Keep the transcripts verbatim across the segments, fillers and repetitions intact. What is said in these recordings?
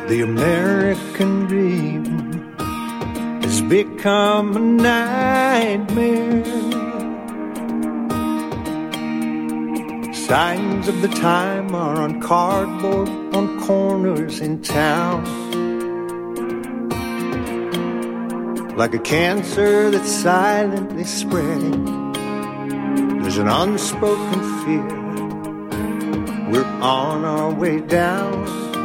The American dream has become a nightmare. Signs of the time are on cardboard on corners in town. Like a cancer that's silently spreading, there's an unspoken fear. We're on our way down.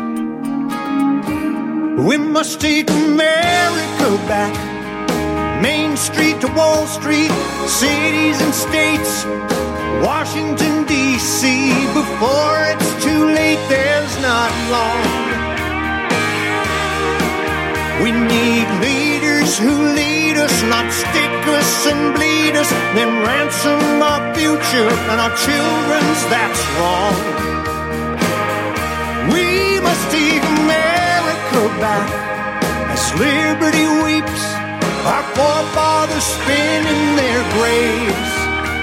We must take America back. Main Street to Wall Street, cities and states, Washington, D C Before it's too late, there's not long. We need leaders who lead us, not stick us and bleed us, then ransom our future and our children's, that's wrong. We must take America back as liberty weeps, our forefathers spin in their graves.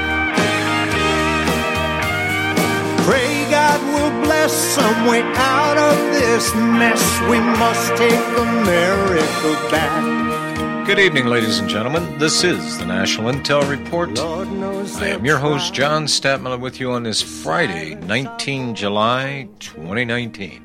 Pray God will bless some way out of this mess. We must take America back. Good evening, ladies and gentlemen. This is the National Intel Report. I am your host, John Statmiller, with you on this Friday, the nineteenth of July, twenty nineteen.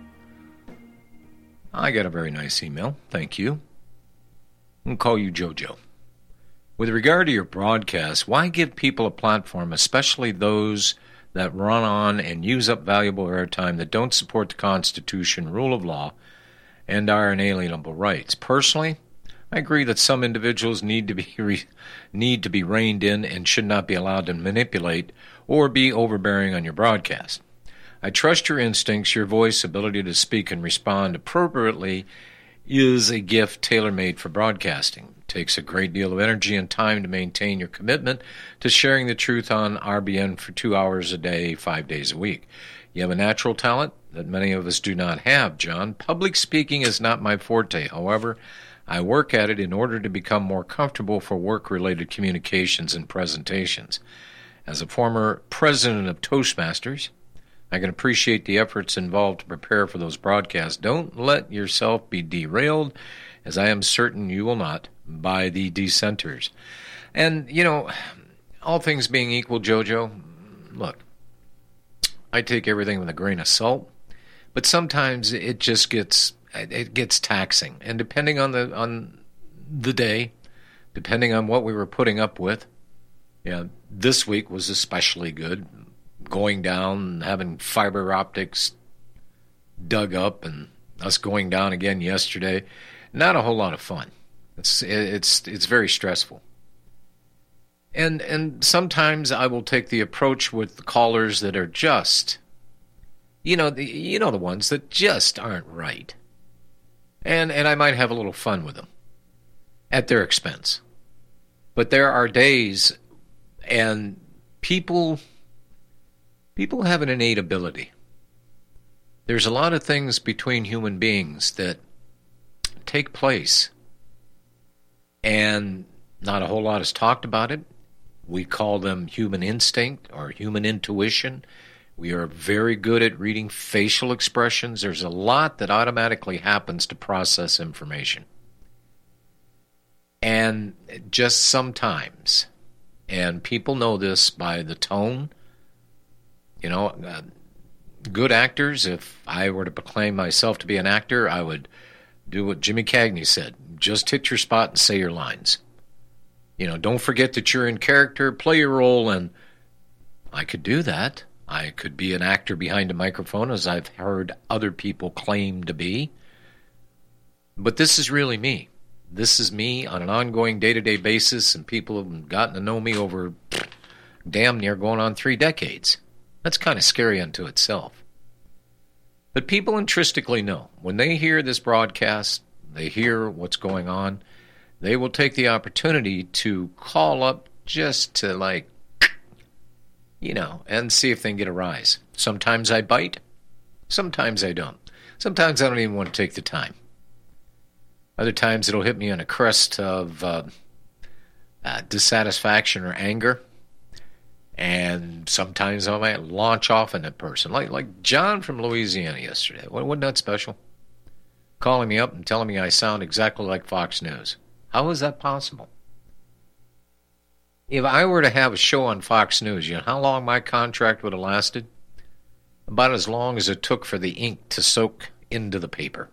I got a very nice email. Thank you. I'll call you JoJo. With regard to your broadcast, why give people a platform, especially those that run on and use up valuable airtime that don't support the Constitution, rule of law, and our inalienable rights? Personally, I agree that some individuals need to be re- need to be reined in and should not be allowed to manipulate or be overbearing on your broadcast. I trust your instincts. Your voice, ability to speak and respond appropriately is a gift tailor-made for broadcasting. It takes a great deal of energy and time to maintain your commitment to sharing the truth on R B N for two hours a day, five days a week. You have a natural talent that many of us do not have, John. Public speaking is not my forte. However, I work at it in order to become more comfortable for work-related communications and presentations. As a former president of Toastmasters, I can appreciate the efforts involved to prepare for those broadcasts. Don't let yourself be derailed, as I am certain you will not, by the dissenters. And, you know, all things being equal, JoJo, look, I take everything with a grain of salt, but sometimes it just gets it gets taxing. And depending on the on the day, depending on what we were putting up with, yeah, this week was especially good. Going down and having fiber optics dug up and us going down again yesterday, not a whole lot of fun. It's it's it's very stressful. And and sometimes I will take the approach with the callers that are just, you know, the, you know the ones that just aren't right. And and I might have a little fun with them at their expense. But there are days and people People have an innate ability. There's a lot of things between human beings that take place, and not a whole lot is talked about it. We call them human instinct or human intuition. We are very good at reading facial expressions. There's a lot that automatically happens to process information. And just sometimes, and people know this by the tone. You know, uh, good actors, if I were to proclaim myself to be an actor, I would do what Jimmy Cagney said. Just hit your spot and say your lines. You know, don't forget that you're in character, play your role, and I could do that. I could be an actor behind a microphone, as I've heard other people claim to be. But this is really me. This is me on an ongoing day-to-day basis, and people have gotten to know me over damn near going on three decades. That's kind of scary unto itself. But people intrinsically know. When they hear this broadcast, they hear what's going on, they will take the opportunity to call up just to, like, you know, and see if they can get a rise. Sometimes I bite. Sometimes I don't. Sometimes I don't even want to take the time. Other times it'll hit me on a crest of uh, uh, dissatisfaction or anger. And sometimes I might launch off on that person, like like John from Louisiana yesterday. Wasn't that special? calling me up and telling me I sound exactly like Fox News. How is that possible? If I were to have a show on Fox News, you know how long my contract would have lasted? About as long as it took for the ink to soak into the paper.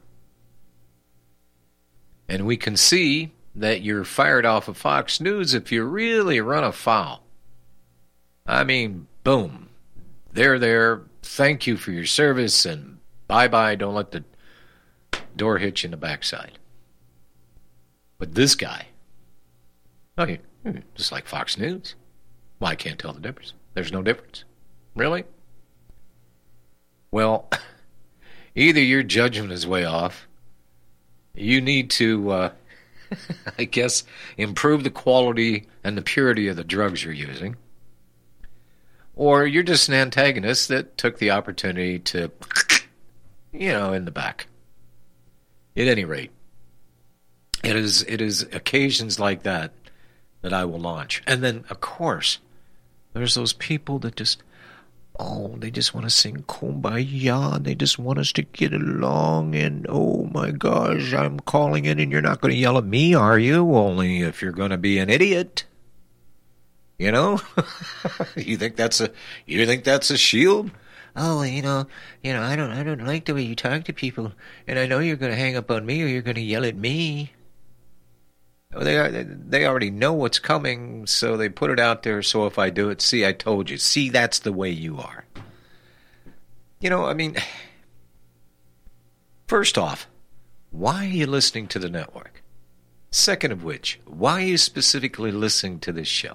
And we can see that you're fired off of Fox News if you really run afoul. I mean, boom. They're there. Thank you for your service, and bye-bye. Don't let the door hit you in the backside. But this guy, oh, just like Fox News. Well, I can't tell the difference. There's no difference. Really? Well, either your judgment is way off, you need to, uh, I guess, improve the quality and the purity of the drugs you're using, or you're just an antagonist that took the opportunity to, you know, in the back. At any rate, it is it is occasions like that that I will launch. And then, of course, there's those people that just, oh, they just want to sing Kumbaya. They just want us to get along. And, oh, my gosh, I'm calling in and you're not going to yell at me, are you? Only if you're going to be an idiot. You know? you think that's a you think that's a shield? Oh, you know, you know, I don't I don't like the way you talk to people. And I know you're going to hang up on me or you're going to yell at me. They they already know what's coming, so they put it out there, so if I do it, see, I told you. See, that's the way you are. You know, I mean, first off, why are you listening to the network? Second of which, why are you specifically listening to this show?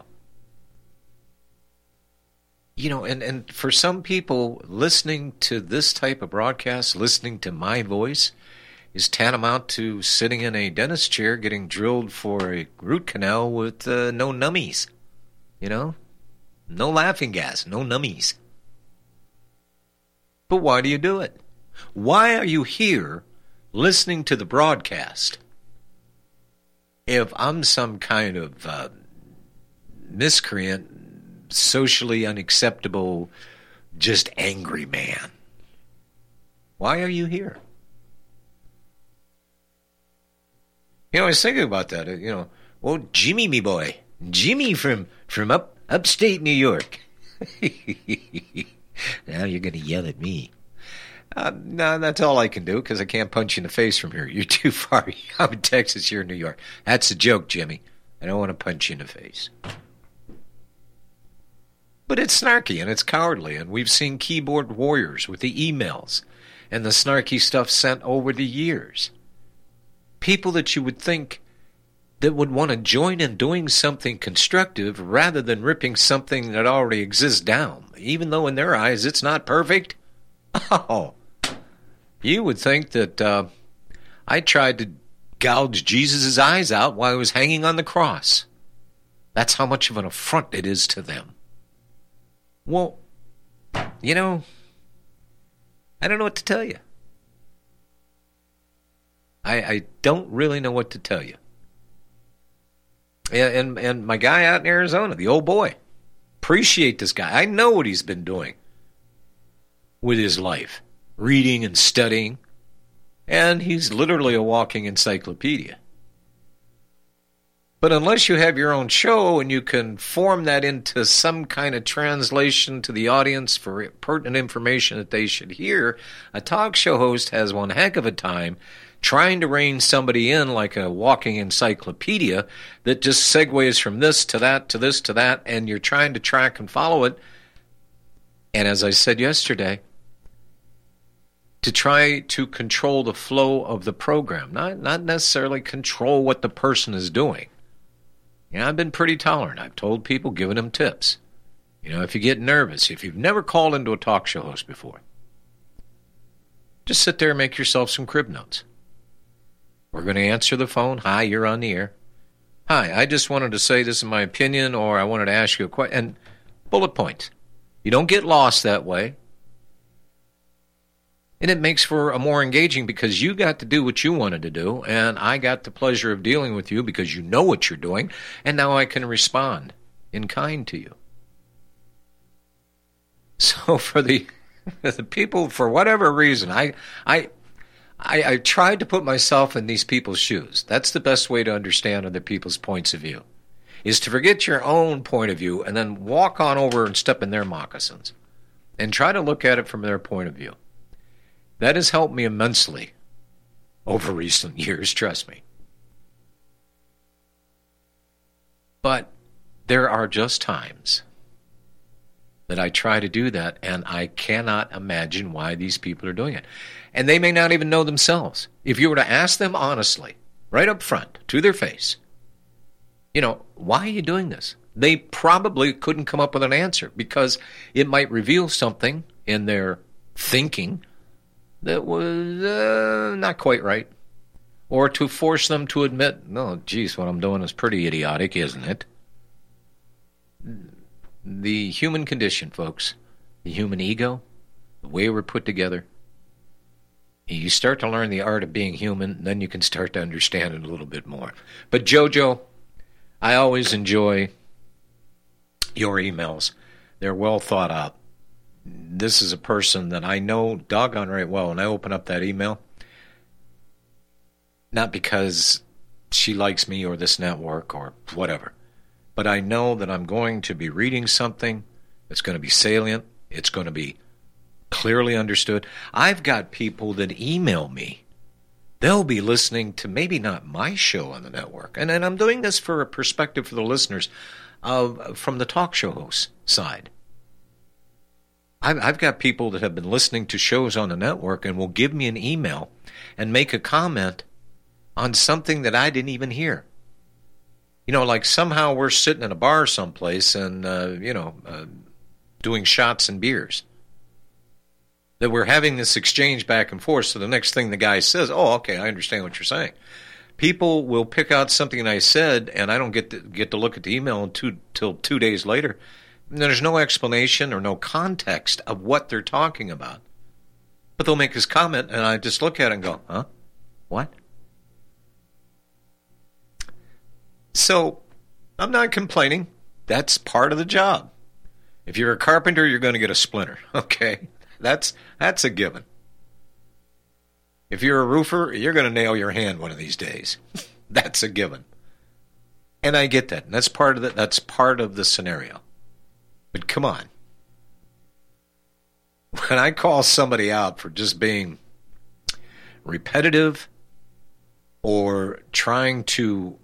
You know, and, and for some people, listening to this type of broadcast, listening to my voice, is tantamount to sitting in a dentist chair getting drilled for a root canal with uh, no nummies. You know? No laughing gas, no nummies. But why do you do it? Why are you here listening to the broadcast if I'm some kind of uh, miscreant, socially unacceptable, just angry man? Why are you here? You know, I was thinking about that. You know, well, Jimmy, me boy, Jimmy from from up upstate New York. Now you're going to yell at me. Uh, no, that's all I can do because I can't punch you in the face from here. You're too far. I'm in Texas. You're in New York. That's a joke, Jimmy. I don't want to punch you in the face. But it's snarky and it's cowardly, and we've seen keyboard warriors with the emails and the snarky stuff sent over the years. People that you would think that would want to join in doing something constructive rather than ripping something that already exists down, even though in their eyes it's not perfect. Oh, you would think that uh, I tried to gouge Jesus' eyes out while he was hanging on the cross. That's how much of an affront it is to them. Well, you know, I don't know what to tell you. I, I don't really know what to tell you. And, and and my guy out in Arizona, the old boy, appreciate this guy. I know what he's been doing with his life, reading and studying, and he's literally a walking encyclopedia. But unless you have your own show and you can form that into some kind of translation to the audience for pertinent information that they should hear, a talk show host has one heck of a time trying to rein somebody in like a walking encyclopedia that just segues from this to that to this to that, and you're trying to track and follow it. And as I said yesterday, to try to control the flow of the program, not not necessarily control what the person is doing. You know, I've been pretty tolerant. I've told people, given them tips. You know, if you get nervous, if you've never called into a talk show host before, just sit there and make yourself some crib notes. We're going to answer the phone. Hi, you're on the air. Hi, I just wanted to say this is my opinion, or I wanted to ask you a question. And bullet points. You don't get lost that way. And it makes for a more engaging because you got to do what you wanted to do, and I got the pleasure of dealing with you because you know what you're doing, and now I can respond in kind to you. So for the the people, for whatever reason, I I I, I tried to put myself in these people's shoes. That's the best way to understand other people's points of view, is to forget your own point of view and then walk on over and step in their moccasins and try to look at it from their point of view. That has helped me immensely over recent years, trust me. But there are just times that I try to do that, and I cannot imagine why these people are doing it. And they may not even know themselves. If you were to ask them honestly, right up front, to their face, you know, why are you doing this? They probably couldn't come up with an answer, because it might reveal something in their thinking that was uh, not quite right. Or to force them to admit, no, geez, what I'm doing is pretty idiotic, isn't it? The human condition, folks, the human ego, the way we're put together, you start to learn the art of being human, then you can start to understand it a little bit more. But Jojo, I always enjoy your emails. They're well thought out. This is a person that I know doggone right well, and I open up that email, not because she likes me or this network or whatever, but I know that I'm going to be reading something that's going to be salient. It's going to be clearly understood. I've got people that email me. They'll be listening to maybe not my show on the network. And, and I'm doing this for a perspective for the listeners of, from the talk show host side. I've, I've got people that have been listening to shows on the network and will give me an email and make a comment on something that I didn't even hear. You know, like somehow we're sitting in a bar someplace and, uh, you know, uh, doing shots and beers. That we're having this exchange back and forth, so the next thing the guy says, oh, okay, I understand what you're saying. People will pick out something I said, and I don't get to, get to look at the email until two, two days later. And there's no explanation or no context of what they're talking about. But they'll make this comment, and I just look at it and go, huh? What? So, I'm not complaining. That's part of the job. If you're a carpenter, you're going to get a splinter, okay? That's that's a given. If you're a roofer, you're going to nail your hand one of these days. That's a given. And I get that. And that's part of the, that's part of the scenario. But come on. When I call somebody out for just being repetitive or trying to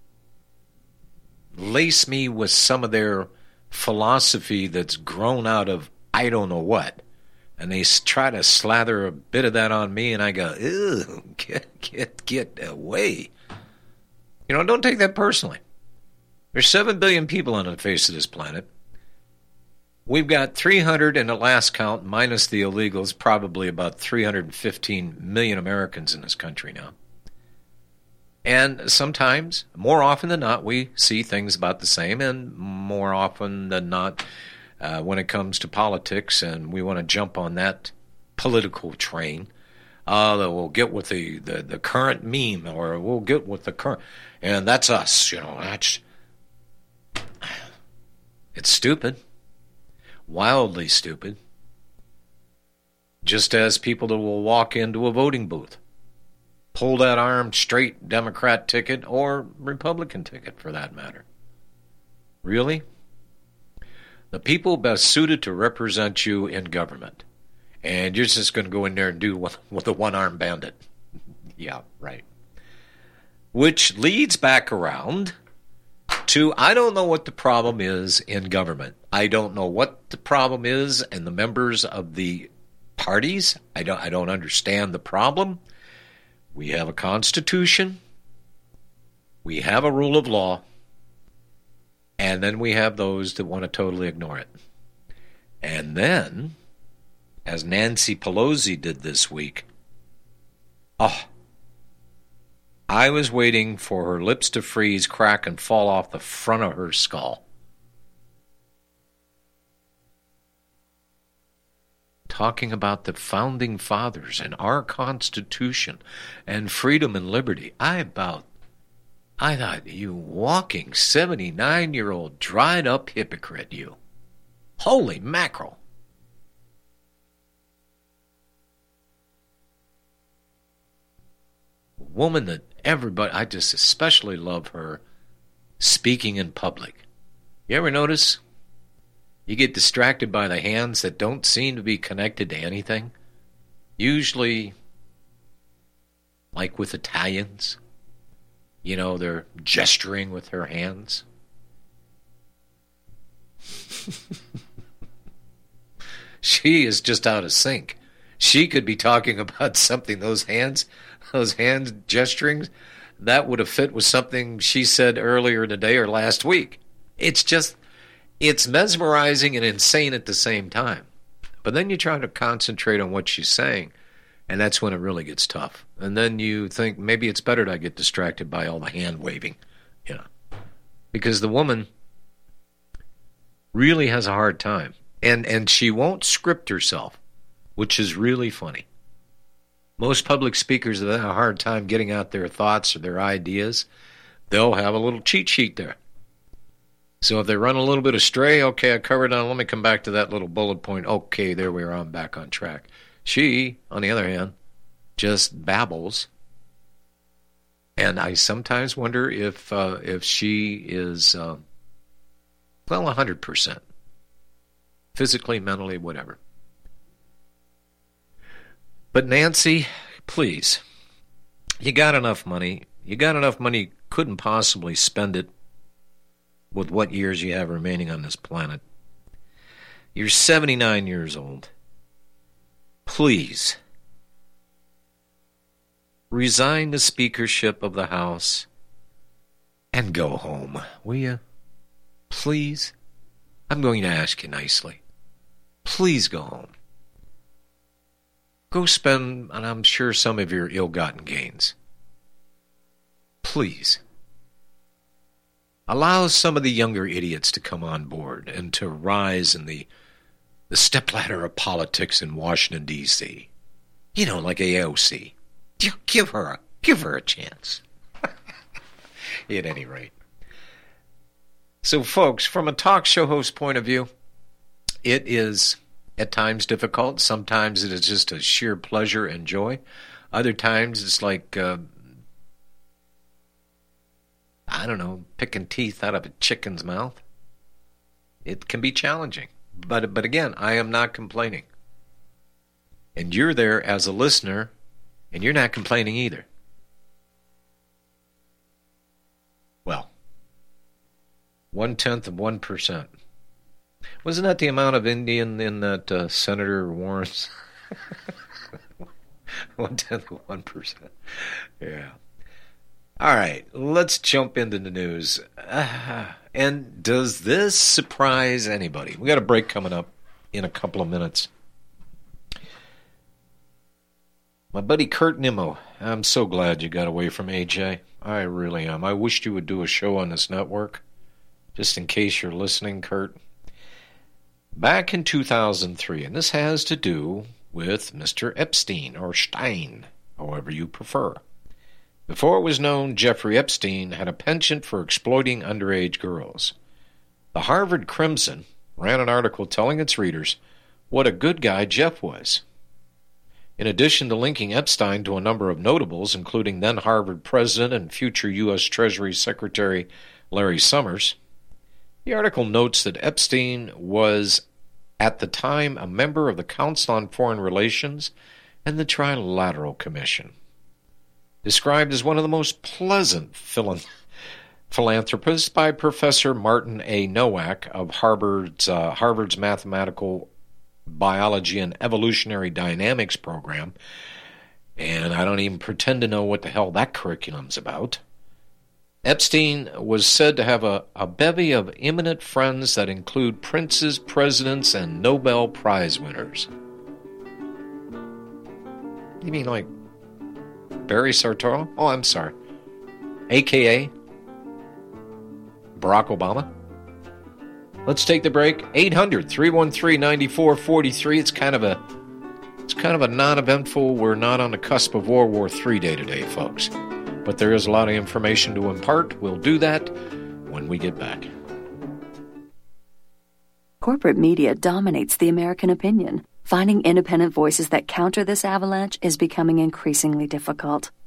lace me with some of their philosophy that's grown out of I don't know what, and they try to slather a bit of that on me, and I go, ew, get, get, get away. You know, don't take that personally. There's seven billion people on the face of this planet. We've got three hundred, in the last count, minus the illegals, probably about three hundred fifteen million Americans in this country now. And sometimes, more often than not, we see things about the same, and more often than not, uh, when it comes to politics, and we want to jump on that political train, uh, that we'll get with the, the, the current meme, or we'll get with the current, and that's us, you know, that's, it's stupid, wildly stupid, just as people that will walk into a voting booth, pull that armed straight Democrat ticket or Republican ticket for that matter. Really? The people best suited to represent you in government. And you're just going to go in there and do with, with a one-armed bandit. Yeah, right. Which leads back around to, I don't know what the problem is in government. I don't know what the problem is in the members of the parties. I don't, I don't understand the problem. We have a constitution, we have a rule of law, and then we have those that want to totally ignore it. And then, as Nancy Pelosi did this week, oh, I was waiting for her lips to freeze, crack, and fall off the front of her skull. Talking about the founding fathers and our Constitution and freedom and liberty. I about, I thought, you walking seventy-nine-year-old dried-up hypocrite, you. Holy mackerel. woman that everybody, I just especially love her speaking in public. You ever notice you get distracted by the hands that don't seem to be connected to anything? Usually, like with Italians, you know, they're gesturing with their hands. She is just out of sync. She could be talking about something, those hands, those hand gesturings, that would have fit with something she said earlier today or last week. It's just, it's mesmerizing and insane at the same time. But then you try to concentrate on what she's saying, and that's when it really gets tough. And then you think, maybe it's better to get distracted by all the hand waving, you know. Because the woman really has a hard time. And and she won't script herself, which is really funny. Most public speakers have a hard time getting out their thoughts or their ideas. They'll have a little cheat sheet there. So if they run a little bit astray, okay, I covered on, let me come back to that little bullet point. Okay, there we are, I'm back on track. She, on the other hand, just babbles. And I sometimes wonder if uh, if she is, uh, well, one hundred percent. Physically, mentally, whatever. But Nancy, please, you got enough money. You got enough money, couldn't possibly spend it with what years you have remaining on this planet. You're seventy-nine years old. Please, resign the speakership of the House and go home, will you? Please? I'm going to ask you nicely. Please go home. Go spend, and I'm sure some of your ill-gotten gains. Please. Allow some of the younger idiots to come on board and to rise in the, the stepladder of politics in Washington, D C You know, like A O C. Give her a, give her a chance. At any rate. So, folks, from a talk show host point of view, it is at times difficult. Sometimes it is just a sheer pleasure and joy. Other times it's like, uh, I don't know, picking teeth out of a chicken's mouth. It can be challenging. But, but again, I am not complaining. And you're there as a listener, and you're not complaining either. Well, one-tenth of one percent. Wasn't that the amount of Indian in that uh, Senator Warren's? One-tenth of one percent. Yeah. All right, let's jump into the news. Uh, and does this surprise anybody? We got a break coming up in a couple of minutes. My buddy Kurt Nimmo, I'm so glad you got away from A J. I really am. I wished you would do a show on this network. Just in case you're listening, Kurt. Back in two thousand three, and this has to do with Mister Epstein, or Stein, however you prefer. Before it was known, Jeffrey Epstein had a penchant for exploiting underage girls. The Harvard Crimson ran an article telling its readers what a good guy Jeff was. In addition to linking Epstein to a number of notables, including then Harvard President and future U S Treasury Secretary Larry Summers, the article notes that Epstein was, at the time, a member of the Council on Foreign Relations and the Trilateral Commission. Described as one of the most pleasant philan- philanthropists by Professor Martin A. Nowak of Harvard's, uh, Harvard's Mathematical Biology and Evolutionary Dynamics program, and I don't even pretend to know what the hell that curriculum's about. Epstein was said to have a, a bevy of eminent friends that include princes, presidents, and Nobel Prize winners. You mean like Barry Sartoro? Oh, I'm sorry. A K A Barack Obama? Let's take the break. eight hundred, three one three, nine four four three. It's kind of a it's kind of a non-eventful, we're not on the cusp of World War Three day today, folks. But there is a lot of information to impart. We'll do that when we get back. Corporate media dominates the American opinion. Finding independent voices that counter this avalanche is becoming increasingly difficult. With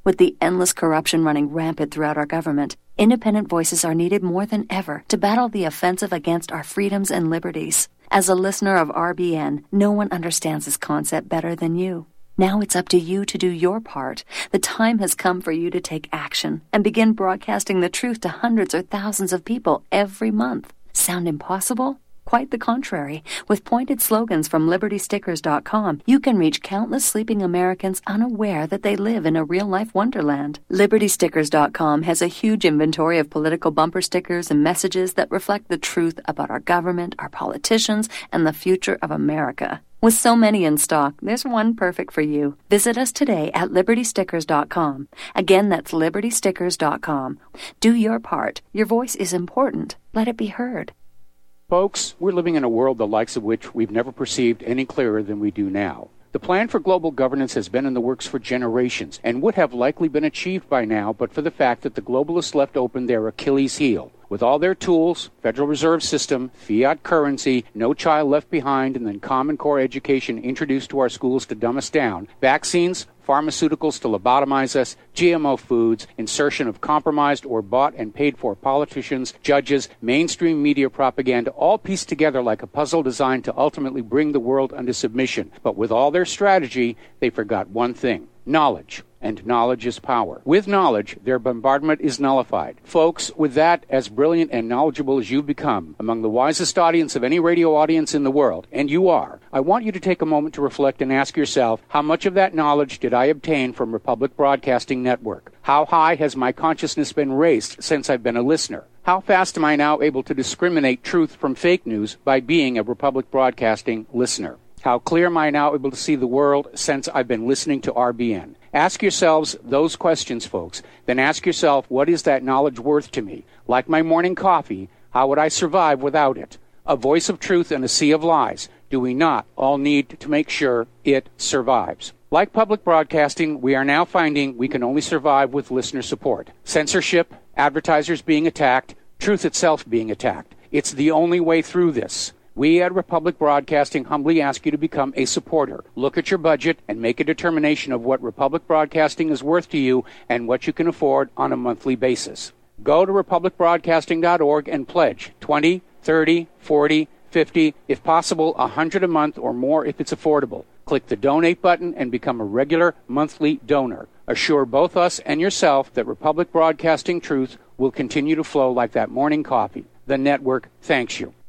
With the endless corruption running rampant throughout our government, independent voices are needed more than ever to battle the offensive against our freedoms and liberties. As a listener of R B N, no one understands this concept better than you. Now it's up to you to do your part. The time has come for you to take action and begin broadcasting the truth to hundreds or thousands of people every month. Sound impossible? Quite the contrary. With pointed slogans from Liberty Stickers dot com, you can reach countless sleeping Americans unaware that they live in a real-life wonderland. Liberty Stickers dot com has a huge inventory of political bumper stickers and messages that reflect the truth about our government, our politicians, and the future of America. With so many in stock, there's one perfect for you. Visit us today at Liberty Stickers dot com. Again, that's Liberty Stickers dot com. Do your part. Your voice is important. Let it be heard. Folks, we're living in a world the likes of which we've never perceived any clearer than we do now. The plan for global governance has been in the works for generations and would have likely been achieved by now but for the fact that the globalists left open their Achilles heel. With all their tools, Federal Reserve System, fiat currency, no child left behind, and then Common Core education introduced to our schools to dumb us down, vaccines, pharmaceuticals to lobotomize us, G M O foods, insertion of compromised or bought and paid for politicians, judges, mainstream media propaganda, all pieced together like a puzzle designed to ultimately bring the world under submission. But with all their strategy, they forgot one thing: knowledge. And knowledge is power. With knowledge, their bombardment is nullified. Folks, with that, as brilliant and knowledgeable as you've become, among the wisest audience of any radio audience in the world, and you are, I want you to take a moment to reflect and ask yourself, how much of that knowledge did I obtain from Republic Broadcasting Network? How high has my consciousness been raised since I've been a listener? How fast am I now able to discriminate truth from fake news by being a Republic Broadcasting listener? How clear am I now able to see the world since I've been listening to R B N? Ask yourselves those questions, folks. Then ask yourself, what is that knowledge worth to me? Like my morning coffee, how would I survive without it? A voice of truth in a sea of lies. Do we not all need to make sure it survives? Like public broadcasting, we are now finding we can only survive with listener support. Censorship, advertisers being attacked, truth itself being attacked. It's the only way through this. We at Republic Broadcasting humbly ask you to become a supporter. Look at your budget and make a determination of what Republic Broadcasting is worth to you and what you can afford on a monthly basis. Go to republic broadcasting dot org and pledge twenty, thirty, forty, fifty, if possible one hundred a month or more if it's affordable. Click the donate button and become a regular monthly donor. Assure both us and yourself that Republic Broadcasting truth will continue to flow like that morning coffee. The network thanks you.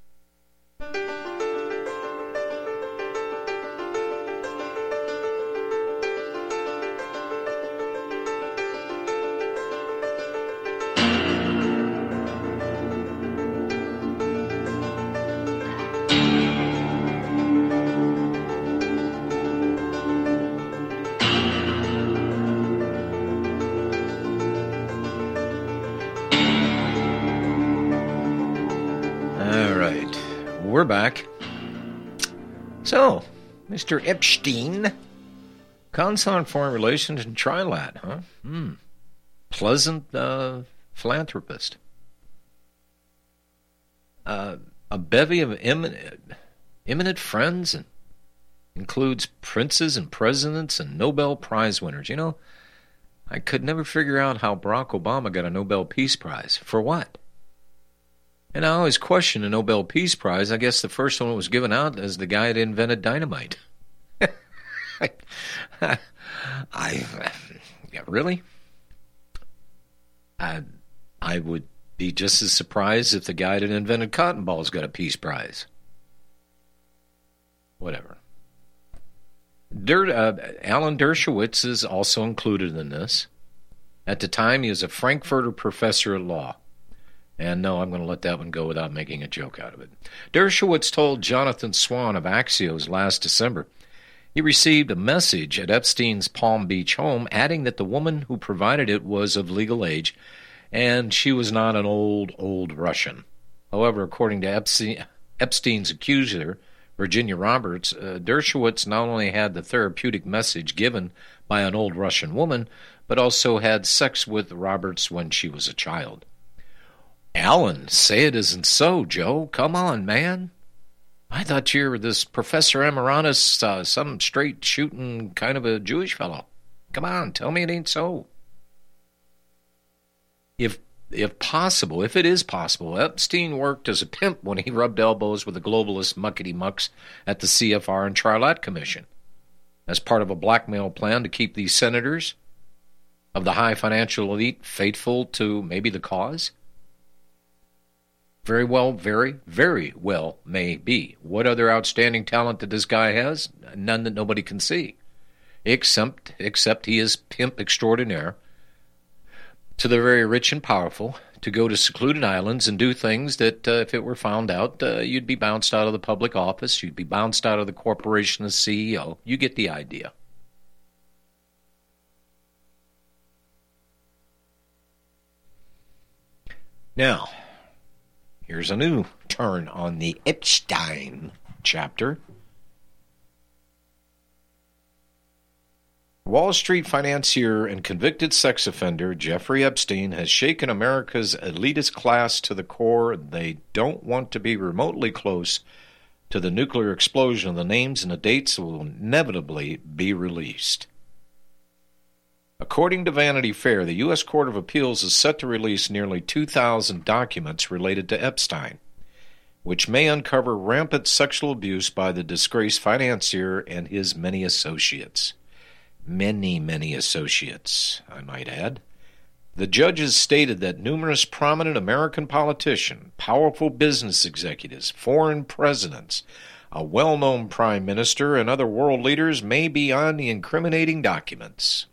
We're back. So, Mister Epstein, Council on Foreign Relations and Trilat, huh? Hmm. Pleasant uh, philanthropist. Uh, a bevy of eminent, eminent friends, and includes princes and presidents and Nobel Prize winners. You know, I could never figure out how Barack Obama got a Nobel Peace Prize. For what? And I always question the Nobel Peace Prize. I guess the first one was given out as the guy that invented dynamite. I, I, I yeah, really? I, I would be just as surprised if the guy that invented cotton balls got a Peace Prize. Whatever. Der, uh, Alan Dershowitz is also included in this. At the time, he was a Frankfurter professor of law. And no, I'm going to let that one go without making a joke out of it. Dershowitz told Jonathan Swan of Axios last December he received a message at Epstein's Palm Beach home adding that the woman who provided it was of legal age and she was not an old, old Russian. However, according to Epstein, Epstein's accuser, Virginia Roberts, uh, Dershowitz not only had the therapeutic message given by an old Russian woman, but also had sex with Roberts when she was a child. Alan, say it isn't so, Joe. Come on, man. I thought you were this Professor Emeritus, uh, some straight-shooting kind of a Jewish fellow. Come on, tell me it ain't so. If if possible, if it is possible, Epstein worked as a pimp when he rubbed elbows with the globalist muckety-mucks at the C F R and Charlotte Commission as part of a blackmail plan to keep these senators of the high financial elite faithful to maybe the cause? Very well, very, very well may be. What other outstanding talent that this guy has? None that nobody can see. Except, except he is pimp extraordinaire to the very rich and powerful to go to secluded islands and do things that, uh, if it were found out, uh, you'd be bounced out of the public office, you'd be bounced out of the corporation as C E O. You get the idea. Now, here's a new turn on the Epstein chapter. Wall Street financier and convicted sex offender Jeffrey Epstein has shaken America's elitist class to the core. They don't want to be remotely close to the nuclear explosion. The names and the dates will inevitably be released. According to Vanity Fair, the U S Court of Appeals is set to release nearly two thousand documents related to Epstein, which may uncover rampant sexual abuse by the disgraced financier and his many associates. Many, many associates, I might add. The judges stated that numerous prominent American politicians, powerful business executives, foreign presidents, a well-known prime minister, and other world leaders may be on the incriminating documents.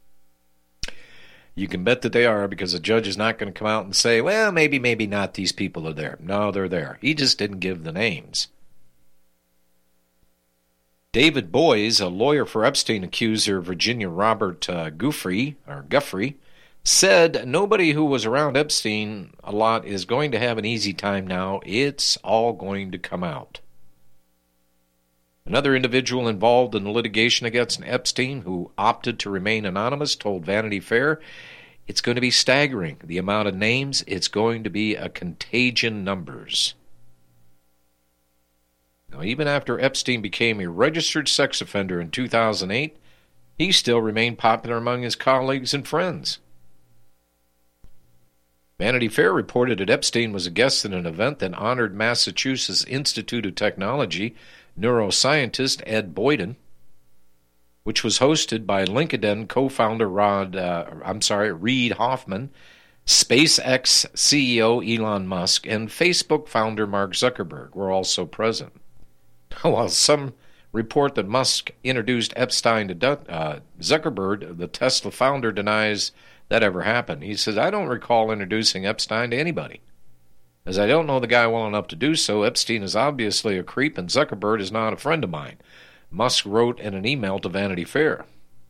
You can bet that they are, because the judge is not going to come out and say, well, maybe, maybe not, these people are there. No, they're there. He just didn't give the names. David Boies, a lawyer for Epstein accuser Virginia Robert uh, Guffrey, or Guffrey, said nobody who was around Epstein a lot is going to have an easy time now. It's all going to come out. Another individual involved in the litigation against Epstein, who opted to remain anonymous, told Vanity Fair, it's going to be staggering. The amount of names, it's going to be a contagion numbers. Now, even after Epstein became a registered sex offender in two thousand eight, he still remained popular among his colleagues and friends. Vanity Fair reported that Epstein was a guest at an event that honored Massachusetts Institute of Technology neuroscientist Ed Boyden, which was hosted by LinkedIn co-founder Rod, uh, I'm sorry, Reid Hoffman, SpaceX C E O Elon Musk, and Facebook founder Mark Zuckerberg were also present. While some report that Musk introduced Epstein to uh, Zuckerberg, the Tesla founder denies that ever happened. He says, I don't recall introducing Epstein to anybody. As I don't know the guy well enough to do so, Epstein is obviously a creep, and Zuckerberg is not a friend of mine, Musk wrote in an email to Vanity Fair.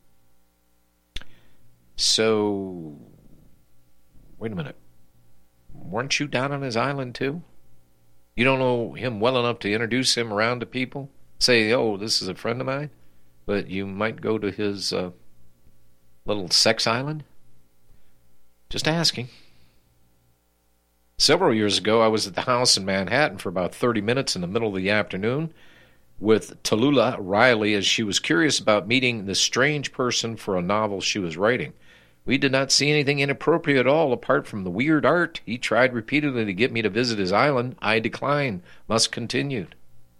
So, wait a minute. Weren't you down on his island too? You don't know him well enough to introduce him around to people? Say, oh, this is a friend of mine? But you might go to his uh, little sex island? Just asking. Several years ago, I was at the house in Manhattan for about thirty minutes in the middle of the afternoon with Tallulah Riley as she was curious about meeting this strange person for a novel she was writing. We did not see anything inappropriate at all apart from the weird art. He tried repeatedly to get me to visit his island. I declined. Musk continued.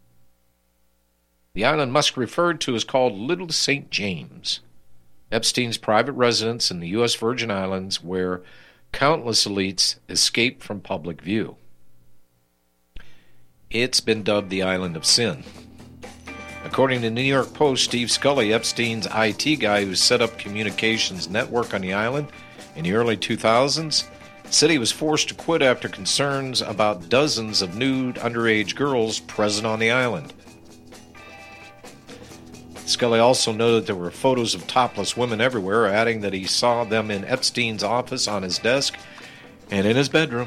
The island Musk referred to is called Little Saint James, Epstein's private residence in the U S Virgin Islands, where countless elites escape from public view. It's been dubbed the Island of Sin. According to the New York Post, Steve Scully, Epstein's I T guy who set up communications network on the island in the early two thousands, said he was forced to quit after concerns about dozens of nude underage girls present on the island. Scully also noted there were photos of topless women everywhere, adding that he saw them in Epstein's office, on his desk, and in his bedroom.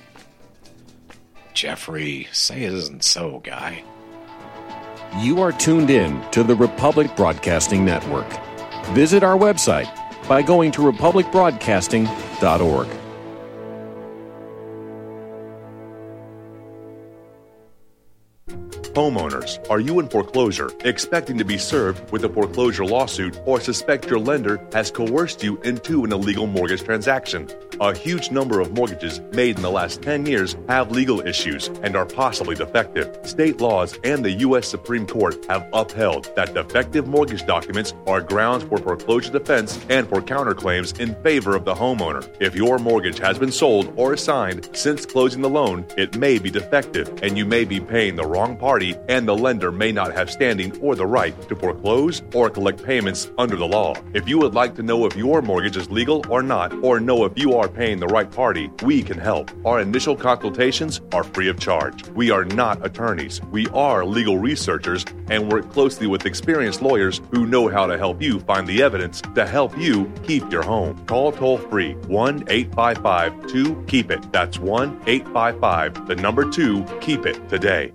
Jeffrey, say it isn't so, guy. You are tuned in to the Republic Broadcasting Network. Visit our website by going to republic broadcasting dot org. Homeowners, are you in foreclosure, expecting to be served with a foreclosure lawsuit, or suspect your lender has coerced you into an illegal mortgage transaction? A huge number of mortgages made in the last ten years have legal issues and are possibly defective. State laws and the U S Supreme Court have upheld that defective mortgage documents are grounds for foreclosure defense and for counterclaims in favor of the homeowner. If your mortgage has been sold or assigned since closing the loan, it may be defective and you may be paying the wrong party, and the lender may not have standing or the right to foreclose or collect payments under the law. If you would like to know if your mortgage is legal or not, or know if you are paying the right party, we can help. Our initial consultations are free of charge. We are not attorneys. We are legal researchers and work closely with experienced lawyers who know how to help you find the evidence to help you keep your home. Call toll-free one eight five five two keep it. That's one eight five five, the number two, keep it today.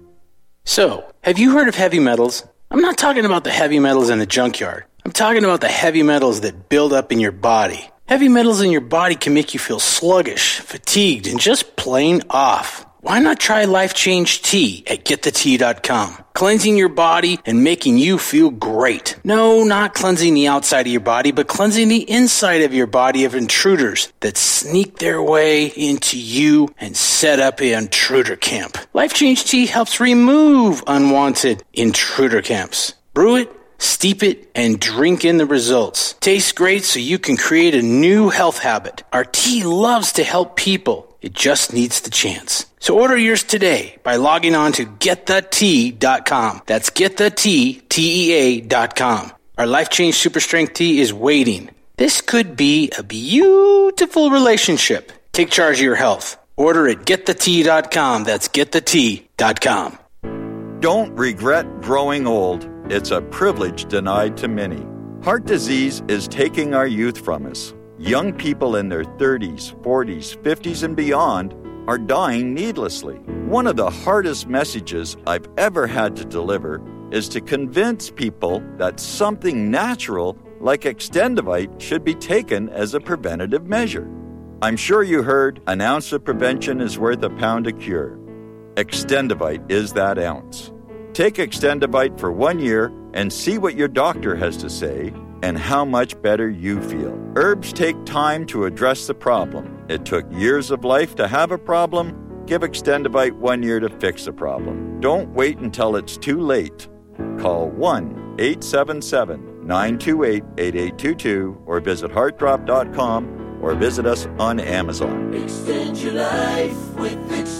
So, have you heard of heavy metals? I'm not talking about the heavy metals in the junkyard. I'm talking about the heavy metals that build up in your body. Heavy metals in your body can make you feel sluggish, fatigued, and just plain off. Why not try Life Change Tea at get the tea dot com? Cleansing your body and making you feel great. No, not cleansing the outside of your body, but cleansing the inside of your body of intruders that sneak their way into you and set up an intruder camp. Life Change Tea helps remove unwanted intruder camps. Brew it, steep it, and drink in the results. Tastes great, so you can create a new health habit. Our tea loves to help people. It just needs the chance. So order yours today by logging on to get the tea dot com. That's get the tea, T E A dot com. Our Life Change Super Strength Tea is waiting. This could be a beautiful relationship. Take charge of your health. Order at get the tea dot com. That's get the tea dot com. Don't regret growing old. It's a privilege denied to many. Heart disease is taking our youth from us. Young people in their thirties, forties, fifties, and beyond are dying needlessly. One of the hardest messages I've ever had to deliver is to convince people that something natural like Extendivite should be taken as a preventative measure. I'm sure you heard an ounce of prevention is worth a pound of cure. Extendivite is that ounce. Take Extendivite for one year and see what your doctor has to say and how much better you feel. Herbs take time to address the problem. It took years of life to have a problem. Give Extendivite one year to fix the problem. Don't wait until it's too late. Call one eight seven seven, nine two eight, eight eight two two or visit heart drop dot com or visit us on Amazon. Extend your life with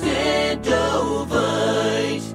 Extendovite.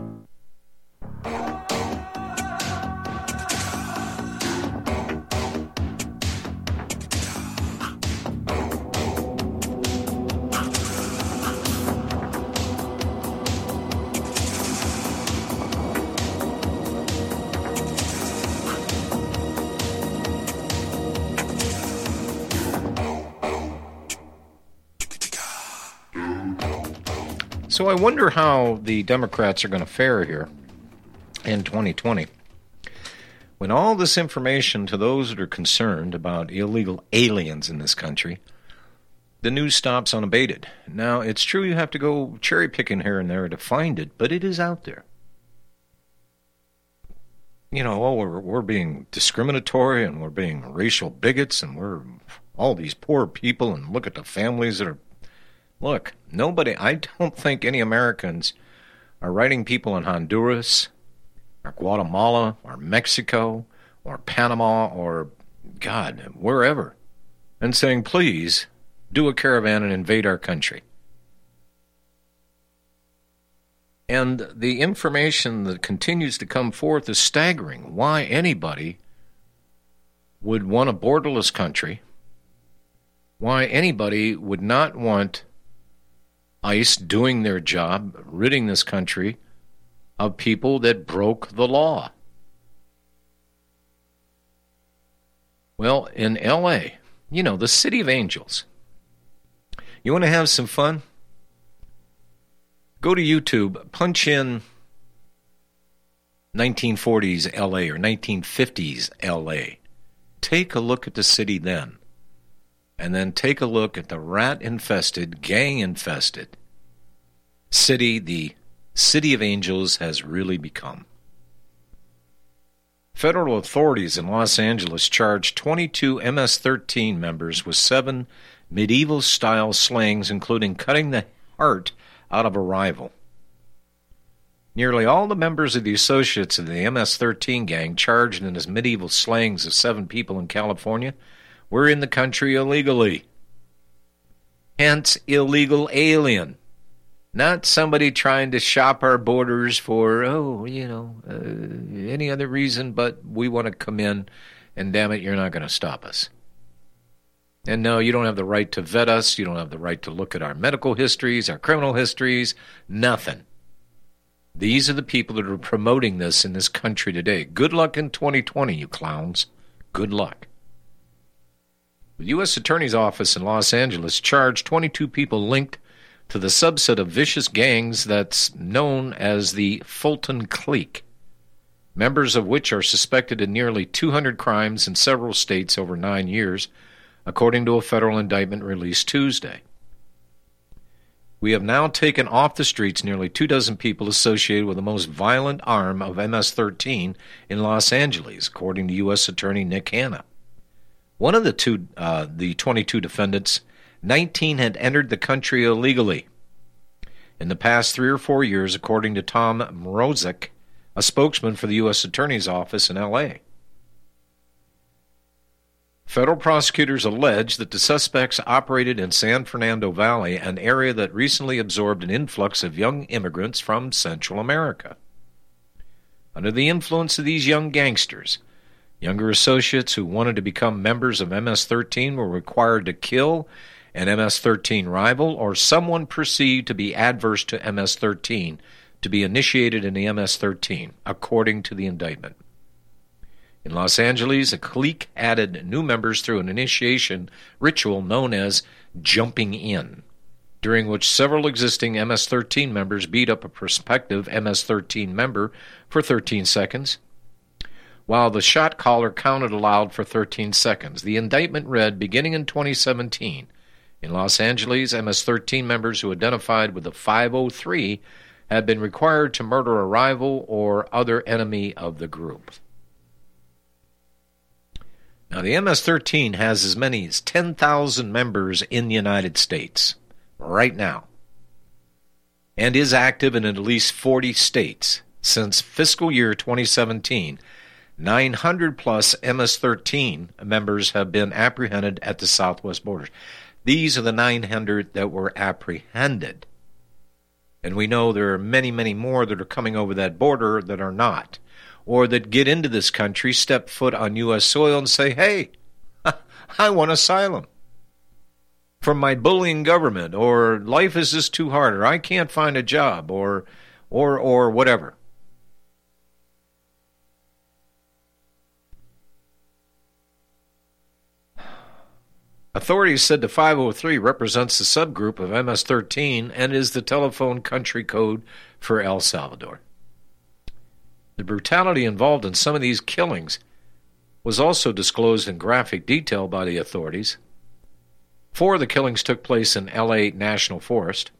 So I wonder how the Democrats are going to fare here in twenty twenty. When all this information to those that are concerned about illegal aliens in this country, the news stops unabated. Now, it's true you have to go cherry picking here and there to find it, but it is out there. You know, oh, we're, we're being discriminatory and we're being racial bigots and we're all these poor people and look at the families that are... Look, nobody, I don't think any Americans are writing people in Honduras or Guatemala or Mexico or Panama or, God, wherever, and saying, please, do a caravan and invade our country. And the information that continues to come forth is staggering. Why anybody would want a borderless country, why anybody would not want ICE doing their job, ridding this country of people that broke the law. Well, in L A, you know, the city of angels. You want to have some fun? Go to YouTube, punch in nineteen forties L A or nineteen fifties L A. Take a look at the city then. And then take a look at the rat-infested, gang-infested city, the City of Angels has really become. Federal authorities in Los Angeles charged twenty-two M S thirteen members with seven medieval-style slayings, including cutting the heart out of a rival. Nearly all the members of the associates of the M S thirteen gang charged in his medieval slayings of seven people in California were in the country illegally. Hence, illegal alien. Not somebody trying to shop our borders for, oh, you know, uh, any other reason, but we want to come in, and damn it, you're not going to stop us. And no, you don't have the right to vet us. You don't have the right to look at our medical histories, our criminal histories, nothing. These are the people that are promoting this in this country today. Good luck in twenty twenty, you clowns. Good luck. The U S Attorney's Office in Los Angeles charged twenty-two people linked to the subset of vicious gangs that's known as the Fulton Clique, members of which are suspected in nearly two hundred crimes in several states over nine years, according to a federal indictment released Tuesday. We have now taken off the streets nearly two dozen people associated with the most violent arm of M S thirteen in Los Angeles, according to U S Attorney Nick Hanna. One of the two, uh, the twenty-two defendants, nineteen had entered the country illegally in the past three or four years, according to Tom Mrozek, a spokesman for the U S Attorney's Office in L A Federal prosecutors allege that the suspects operated in San Fernando Valley, an area that recently absorbed an influx of young immigrants from Central America. Under the influence of these young gangsters, younger associates who wanted to become members of M S thirteen were required to kill an M S thirteen rival or someone perceived to be adverse to M S thirteen to be initiated in the M S thirteen, according to the indictment. In Los Angeles, a clique added new members through an initiation ritual known as jumping in, during which several existing M S thirteen members beat up a prospective M S thirteen member for thirteen seconds, while the shot caller counted aloud for thirteen seconds. The indictment read, beginning in twenty seventeen, in Los Angeles, M S thirteen members who identified with the five oh three had been required to murder a rival or other enemy of the group. Now, the M S thirteen has as many as ten thousand members in the United States right now and is active in at least forty states. Since fiscal year twenty seventeen, nine hundred plus M S thirteen members have been apprehended at the southwest borders. These are the nine hundred that were apprehended. And we know there are many, many more that are coming over that border that are not, or that get into this country, step foot on U S soil, and say, hey, I want asylum from my bullying government, or life is just too hard, or I can't find a job, or or or whatever. Authorities said the five oh three represents the subgroup of M S thirteen and is the telephone country code for El Salvador. The brutality involved in some of these killings was also disclosed in graphic detail by the authorities. Four of the killings took place in L A National Forest.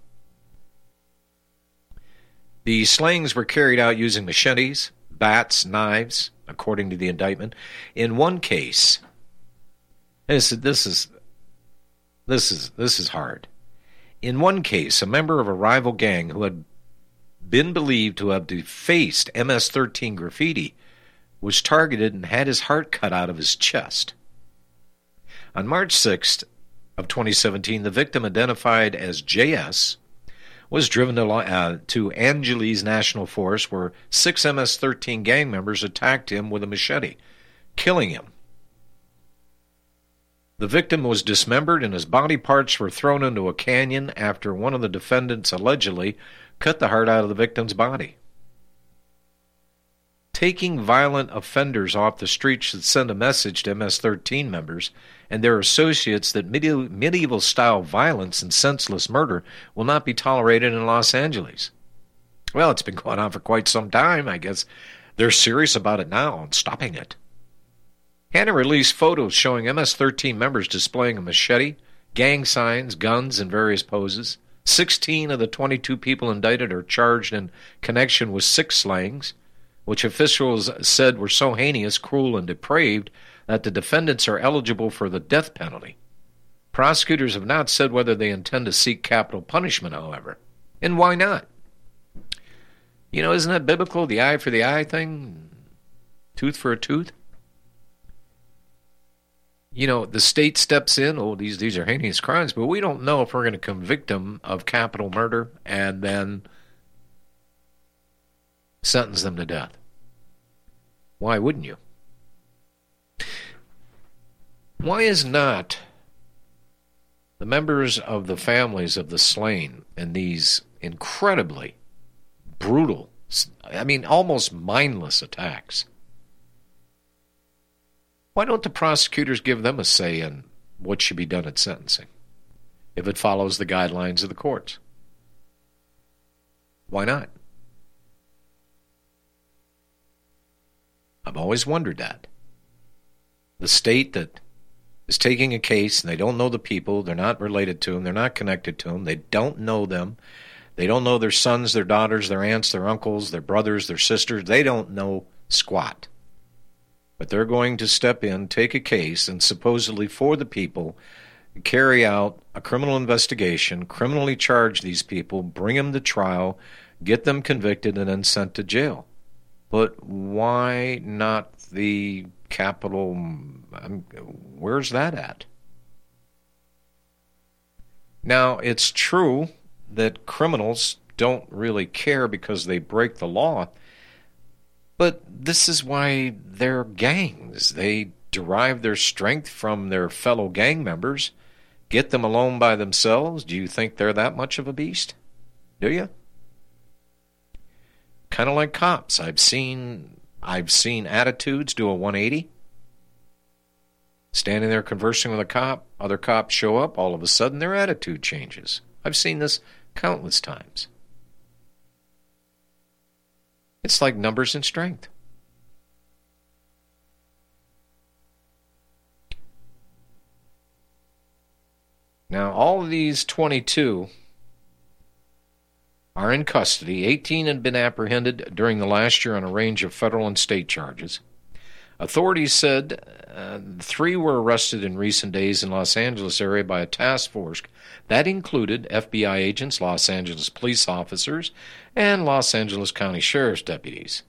The slayings were carried out using machetes, bats, knives, according to the indictment. In one case, this, this is this is this is hard. In one case, a member of a rival gang who had been believed to have defaced M S thirteen graffiti was targeted and had his heart cut out of his chest. On March sixth of twenty seventeen, the victim, identified as J S, was driven to, uh, to Angeles National Forest, where six M S thirteen gang members attacked him with a machete, killing him. The victim was dismembered and his body parts were thrown into a canyon after one of the defendants allegedly cut the heart out of the victim's body. Taking violent offenders off the streets should send a message to M S thirteen members and their associates that medieval-style violence and senseless murder will not be tolerated in Los Angeles. Well, it's been going on for quite some time. I guess they're serious about it now and stopping it. Hanna released photos showing M S thirteen members displaying a machete, gang signs, guns in various poses, sixteen of the twenty-two people indicted are charged in connection with six slayings, which officials said were so heinous, cruel, and depraved that the defendants are eligible for the death penalty. Prosecutors have not said whether they intend to seek capital punishment, however. And why not? You know, isn't that biblical, the eye for the eye thing? Tooth for a tooth? You know, the state steps in, oh, these, these are heinous crimes, but we don't know if we're going to convict them of capital murder and then sentence them to death. Why wouldn't you? Why is not the members of the families of the slain in these incredibly brutal, I mean, almost mindless attacks, why don't the prosecutors give them a say in what should be done at sentencing if it follows the guidelines of the courts? Why not? I've always wondered that. The state that is taking a case and they don't know the people, they're not related to them, they're not connected to them, they don't know them, they don't know their sons, their daughters, their aunts, their uncles, their brothers, their sisters, they don't know squat. But they're going to step in, take a case, and supposedly for the people, carry out a criminal investigation, criminally charge these people, bring them to trial, get them convicted, and then sent to jail. But why not the capital? Um, where's that at? Now, it's true that criminals don't really care because they break the law, but this is why they're gangs. They derive their strength from their fellow gang members. Get them alone by themselves. Do you think they're that much of a beast? Do you? Kind of like cops. I've seen I've seen attitudes do a one eighty. Standing there conversing with a cop, other cops show up, all of a sudden their attitude changes. I've seen this countless times. It's like numbers and strength. Now, all of these twenty-two are in custody. eighteen had been apprehended during the last year on a range of federal and state charges. Authorities said uh, three were arrested in recent days in Los Angeles area by a task force that included F B I agents, Los Angeles police officers, and Los Angeles County Sheriff's deputies.